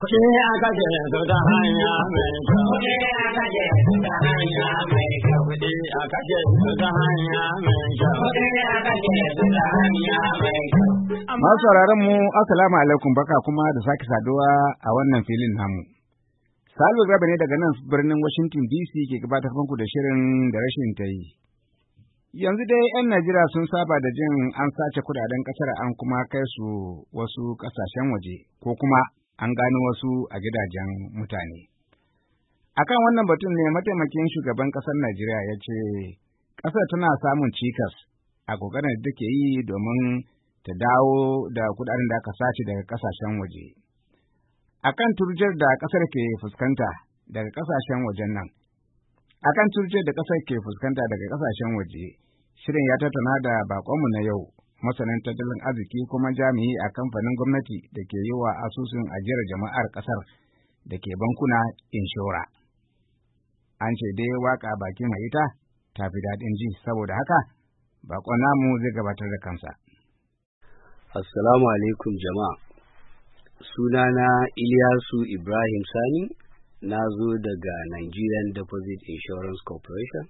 Kuɗi aka ce su ta hanya mai kyau. Kuɗi aka ce su ta hanya mai kyau. Kuɗi aka ce su ta hanya mai kyau. Kuɗi aka ce su ta hanya mai kyau. Masu sauraron mu assalamu alaikum, baka kuma da sake saduwa a wannan filin namu. Salu Gaba ne daga nan birnin Washington DC ke gabatar muku da shirin da rashin ta yi. Yanzu dai 'yan Najeriya sun saba da jin an sace kudaden kasar an kuma kai su wasu kasashen waje ko kuma an gano wasu a gidajen mutane. Akan wannan batun ne mataimakin shugaban kasar Najeriya ya ce kasar tana samun cikas a kokarin da take yi domin ta dawo da kudaden da aka sace daga kasashen waje. Akan turjar da kasar ke fuskanta daga kasashen wajen nan. Akan turjar da kasar ke fuskanta daga kasashen waje, shirin ya tattauna da bakonmu na yau, masanin tattalin arziki kuma jami'i a kamfanin gwamnati da ke yi wa asusun ajiyar jama'ar kasar da ke bankuna inshora. An ce dai waka baki mai ita ta fi daɗin ji, saboda haka bakon namu zai gabatar da kansa. Assalamu alaikum jama'a. Sunana Ilyasu Ibrahim Sani, na zo daga Nigerian Deposit Insurance Corporation.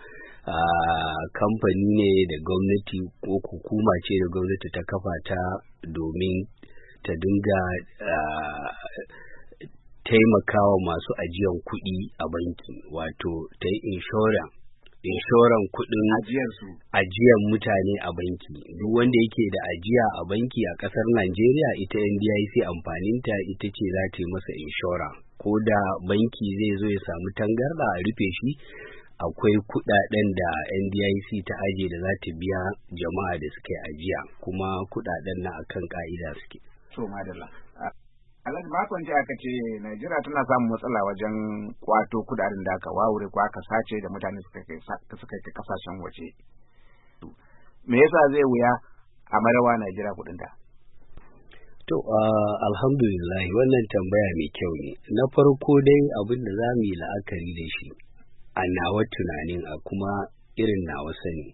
Kamfani ne da gwamnati ko hukuma ce da gwamnati ta kafa ta domin ta dinga taimakawa masu ajiyan kuɗi a banki, wato ta yi inshoran kuɗin ajiyan mutane a banki. Duk wanda yake da ajiya a banki a ƙasar Najeriya, ita NDIC amfaninta ita ce za ta yi masa inshora. Ko da banki zai zo ya samu tangarɗa a rufe shi, akwai kuɗaɗen da NDIC ta aje da za ta biya jama'a da suka yi ajiya, kuma kuɗaɗen na akan ƙa'ida suke. So, madalla. Alhaji makon ji aka ce Najeriya tana samun matsala wajen kwato kudaden da aka wawure ko aka sace da mutane suka kai kasashen waje. Me yasa zai wuya a marawa Najeriya kudin da? To, alhamdulillah, wannan tambaya mai kyau ne. Na farko dai abin da za mu yi la'akari da shi a nawa tunanin a kuma irin nawa sani.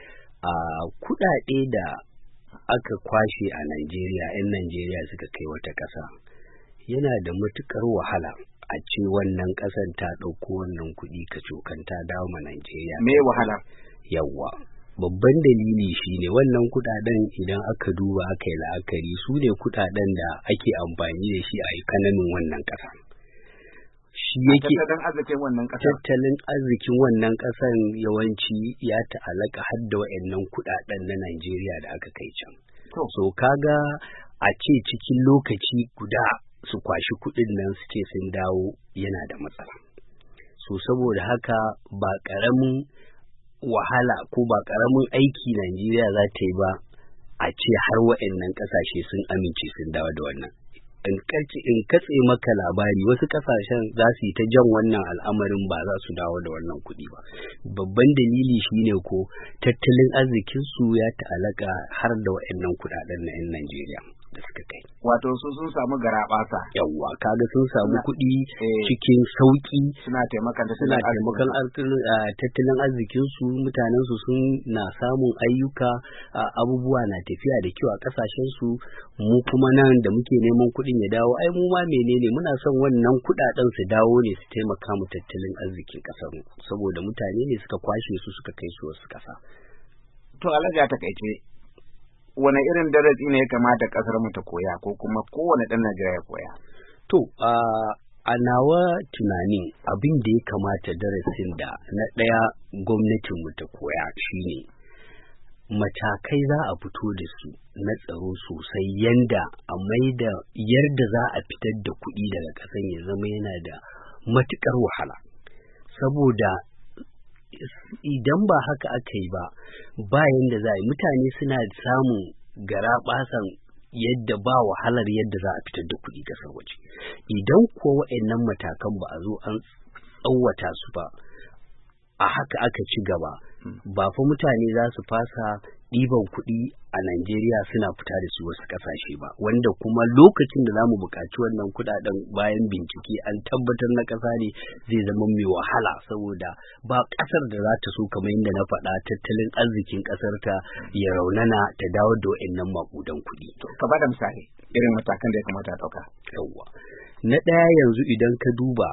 Kudade da aka kwashe a Najeriya, 'yan Najeriya suka kai wata ƙasa. Yana da matuƙar wahala a ce wannan ƙasar ta ɗauko wannan kuɗi kacokan ta dawo ma Najeriya. Me wahala? Yawwa. Babban dalili shine wannan kuɗaɗen idan aka duba aka yi la'akari su ne kuɗaɗen da ake amfani da shi a kananin wannan ƙasa. Shi yake tattalin arzikin wannan ƙasar yawanci ya ta'allaka har da wa'annan kuɗaɗen na Najeriya da aka kai can. So kaga a ce cikin lokaci guda su kwashi kuɗin nan su ce sun dawo yana da matsala. So saboda haka ba ƙaramin wahala ko ba ƙaramin aiki Najeriya za ta yi ba a ce har wa'annan ƙasashe sun amince sun dawo da wannan. In katse maka labari, wasu ƙasashen za su yi ta jan wannan al'amarin ba za su dawo da wannan kuɗi ba. Babban dalili shine ko tattalin arzikinsu ya ta'allaka har da wa'annan kuɗaɗen na 'yan Najeriya da suka kai. Wato su sun samu garaɓasa. Yawwa, kaga sun samu kuɗi cikin sauƙi. Suna taimakon tattalin arzikinsu, mutanensu sun na samun ayyuka, abubuwa na tafiya da kyau a ƙasashensu. Mu kuma nan da muke neman kuɗin ya dawo, ai mu ma menene, muna son wannan kuɗaɗen su dawo ne su taimaka mu tattalin arzikin ƙasar mu, saboda mutane ne suka kwashe su suka kai su wasu ƙasa. To Alhaji, a takaice wane irin darasi ne ya kamata ƙasar mu ta koya ko kuma kowane ɗan Najeriya ya koya? To, a nawa tunanin abin da ya kamata darasin da na ɗaya gwamnatin mu ta koya shine matakai za a fito da su na tsaro sosai, yanda a maida yarda za a fitar da kuɗi daga ƙasan ya zama yana da matuƙar wahala. Saboda idan ba haka aka yi ba, bayan da za a yi, mutane suna samun garaɓasan yadda ba wahalar yadda za a fitar da kuɗi ƙasar waje. Idan kuwa wa'annan matakan ba a zo an tsawata su ba, a haka aka ci gaba, ba fa mutane za su fasa ɗiban kuɗi a Najeriya suna fita da su wasu ƙasashe ba, wanda kuma lokacin da za mu buƙaci wannan kuɗaɗen bayan bincike an tabbatar na ƙasa ne, zai zama mai wahala, saboda ba ƙasar da za ta so, kamar yadda na faɗa, tattalin arzikin ƙasar ta ya raunana ta dawo da wa'annan maƙudan kuɗi. Ka ba da misali irin matakan da ya kamata a ɗauka. Yawwa. Na ɗaya yanzu idan ka duba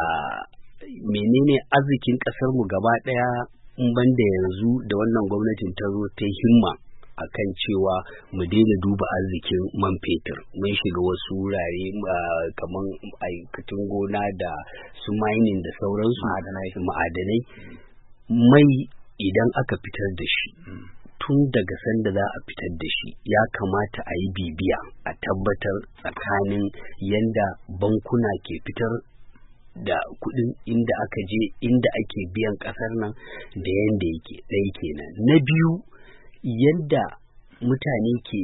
menene arzikin ƙasar mu gaba ɗaya in banda yanzu da wannan gwamnatin ta zo ta himma akan cewa mu daina duba arzikin man fetur. Mun shiga wasu wurare kamar aikatun gona da su mining da sauransu ma'adanai. Mai idan aka fitar da shi tun daga sanda za a fitar da shi ya kamata a yi bibiya a tabbatar tsakanin yanda bankuna ke fitar da kuɗin inda aka je inda ake biyan ƙasar nan da yanda yake ɗaya kenan. Na biyu, yadda mutane ke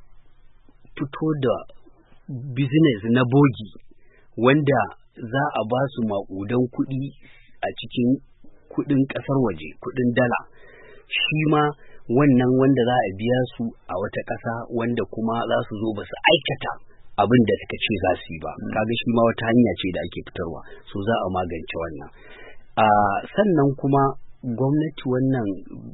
fito da business na bogi wanda za a ba su maƙudan kuɗi a cikin kuɗin ƙasar waje, kuɗin dala, shi ma wannan wanda za a biya su a wata ƙasa wanda kuma za su zo ba su aikata abin da suka ce za su yi ba. Kaga shi ma wata hanya ce da ake fitarwa, so za a magance wannan. Sannan kuma gwamnati wannan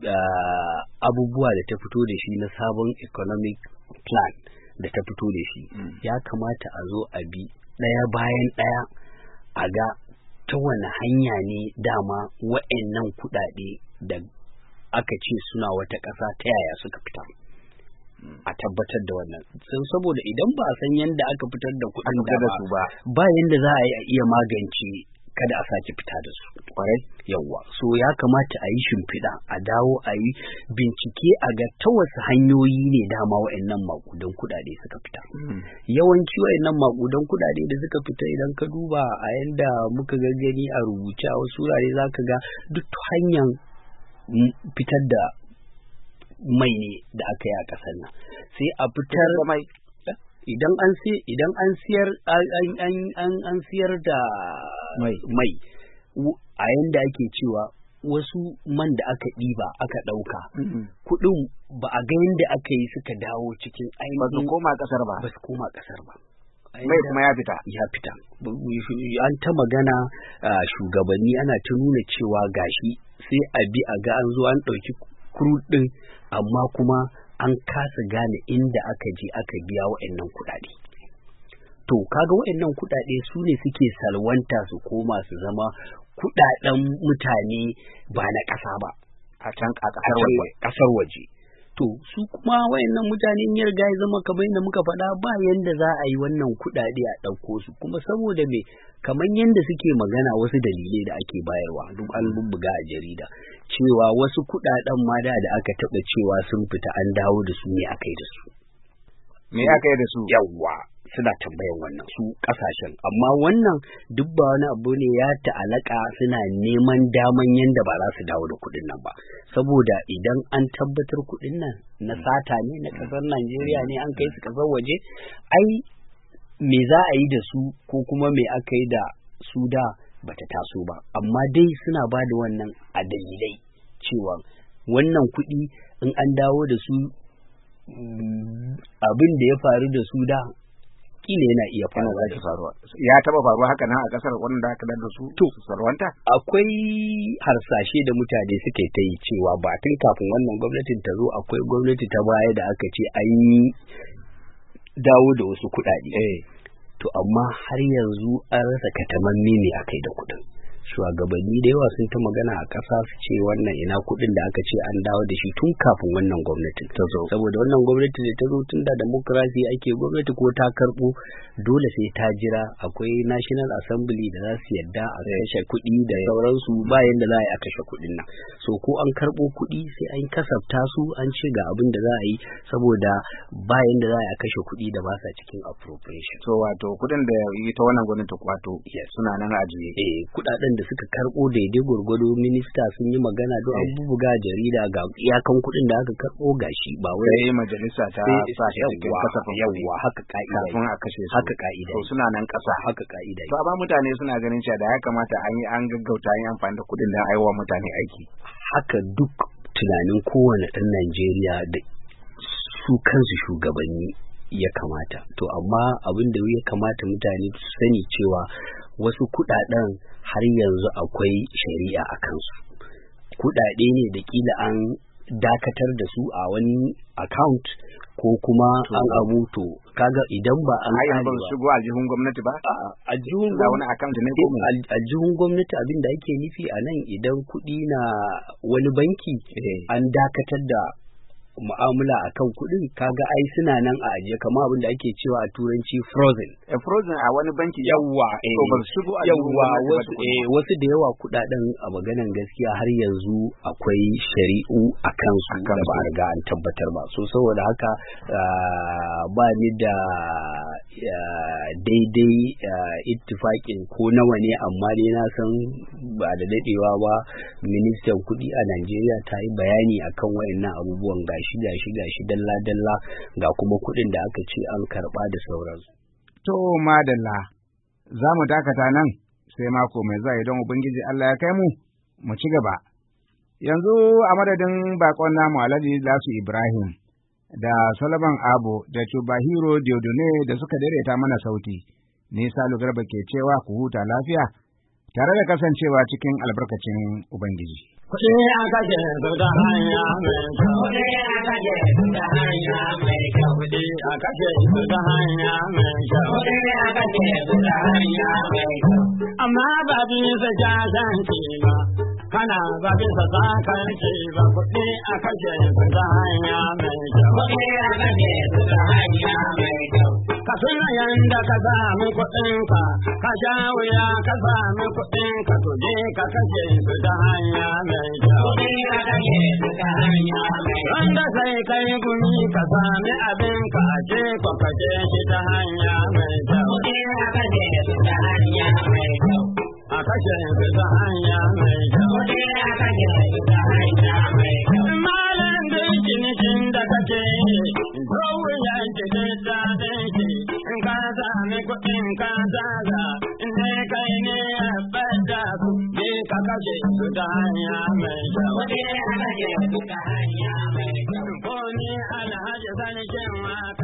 abubuwa da ta fito da shi na sabon economic plan da ta fito da shi ya kamata a zo a bi ɗaya bayan ɗaya a ga ta wani hanya ne dama wa'annan kuɗaɗe da aka ce suna wata ƙasa ta yaya suka fita. A tabbatar da wannan saboda idan ba a san yadda aka fitar da kuɗin da su ba yadda za a yi a iya magance kada a sake fita da su. Kwarai yawwa, so ya kamata a yi shimfiɗa a dawo a yi bincike a ga ta wasu hanyoyi ne dama wa'annan maƙudan kuɗaɗe suka fita. Yawanci wa'annan maƙudan kuɗaɗe da suka fita idan ka duba a yanda muka gani a rubuce a wasu wurare za ka ga duk hanyar fitar da mai ne da aka yi a ƙasar nan, sai a fitar mai idan an siyar da mai a yanda ake cewa wasu man da aka ɗiba aka ɗauka kuɗin ba a ga yanda aka yi suka dawo cikin ainihin ba su koma ƙasar ba mai kuma ya fita an ta magana shugabanni ana ta nuna cewa gashi sai a bi a ga an zo an ɗauki crude ɗin amma kuma an kasa gane inda aka je aka biya wa'annan kuɗaɗe. To kaga wa'annan kuɗaɗe su ne suke salwanta su koma su zama kuɗaɗen mutane ba na ƙasa ba a can ƙasar waje. To su kuma wa'annan mutane ya riga ya zama kamar yadda muka faɗa ba yanda za a yi wannan kuɗaɗe a ɗauko su kuma saboda me kamar yadda suke magana wasu dalilai da ake bayarwa duk an bubbuga a jarida cewa wasu kuɗaɗen ma da aka taɓa cewa sun fita an dawo da su ne aka yi da su. Me aka yi da su? Yawwa suna tambayan wannan su ƙasashen amma wannan duk ba wani abu ne ya ta'alaka suna neman daman yanda ba za su dawo da kuɗin nan ba saboda idan an tabbatar kuɗin nan na sata ne na ƙasar Najeriya ne an kai su ƙasar waje ai me za a yi da su ko kuma me aka yi da su da bata taso ba amma dai suna ba da wannan a dalilai cewa wannan kuɗi in an dawo da su abin da ya faru da su da kila yana iya faruwa. Ya taba faruwa haka nan a kasar wanda aka da su sarwanta? Akwai harsashe da mutane suke ta yi cewa ba tun kafin wannan gwamnatin ta zo akwai gwamnati ta baya da aka ce an yi dawo da wasu kuɗaɗe. To amma har yanzu an rasa katamanni ne akai da kuɗin. Shugabanni da yawa sun ta magana a ƙasa su ce wannan ina kuɗin da aka ce an dawo da shi tun kafin wannan gwamnatin ta zo saboda wannan gwamnati da ta zo tun da demokrasi ake gwamnati ko ta karɓo dole sai ta jira akwai National Assembly da za su yadda a kashe kuɗi da sauransu bayan da za a kashe kuɗin nan so ko an karɓo kuɗi sai an kasafta su an ce ga abin da za a yi saboda bayan da za a kashe kuɗi da ba sa cikin appropriation. So wato kuɗin da ita wannan gwamnati wato suna nan ajiye. Kuɗaɗen da suka karɓo daidai gwargwado minista sun yi magana don an buga jarida ga iyakan kuɗin da aka karɓo gashi ba wai sai majalisa ta sa shi cikin kasafin yawa haka ka'ida kafin a kashe su haka ka'ida to suna nan ƙasa haka ka'ida to amma mutane suna ganin cewa da ya kamata an gaggauta yin amfani da kuɗin da aiwa mutane aiki haka duk tunanin kowane ɗan Najeriya da su kansu shugabanni ya kamata to amma abin da ya kamata mutane su sani cewa wasu kuɗaɗen har yanzu akwai shari'a a kansu kuɗaɗe ne da kila an dakatar da su a wani account ko kuma an abu to kaga idan ba an ba shigo aljihun gwamnati ba aljihun wani account ne ko aljihun gwamnati abin da ake nufi a nan idan kuɗi na wani banki an dakatar da mu'amala akan kuɗin kaga ai suna nan a ajiye kamar abin da ake cewa a turanci frozen a wani banki yawa ba su shigo yawa wasu da yawa kuɗaɗen a maganan gaskiya har yanzu akwai shari'u a kansu da ba a riga an tabbatar ba so saboda haka ba ni da daidai ittifaƙin ko nawa ne amma dai na san ba da daɗewa ba ministan kuɗi a Najeriya ta yi bayani akan waɗannan abubuwan gashi dalla ga kuma kuɗin da aka ce an karɓa da sauransu. To madalla za mu dakata nan sai mako mai zuwa idan Ubangiji Allah ya kai mu ci gaba. Yanzu a madadin bakon namu Alhaji Lasu Ibrahim da Solomon Abo da Chubahiro Diodone da suka daidaita mana sauti, ni Salu Garba ke cewa ku huta lafiya tare da kasancewa cikin albarkacin Ubangiji. Kuɗi a kashe su ta hanya mai kyau. Kuɗi a kashe su ta hanya mai kyau. Kuɗi a kashe su ta hanya mai kyau. Kuɗi a kashe su ta hanya mai kyau. Amma ba bisa jajanci ba, kana ba bisa sakarci ba. Kuɗi a kashe su ta hanya mai kyau. Kuɗi a kashe su ta hanya mai kyau. Ka tuna yanda ka sami kuɗinka, ka sha wuya ka sami kuɗinka, to je ka kashe su ta hanya mai kyau. Wanda sai kai gumi ka sami abinka, ce ko ka je shi ta hanya mai kyau. A kashe su ta hanya mai kyau. Malam duk cinikin da kake zo wuyan ki daɗin shi, in ka sami kuɗin ka zaga, in dai kai ne ya bada su, je ka kashe su ta hanya mai kyau. Ko ni Alhaji Sarkin Waka.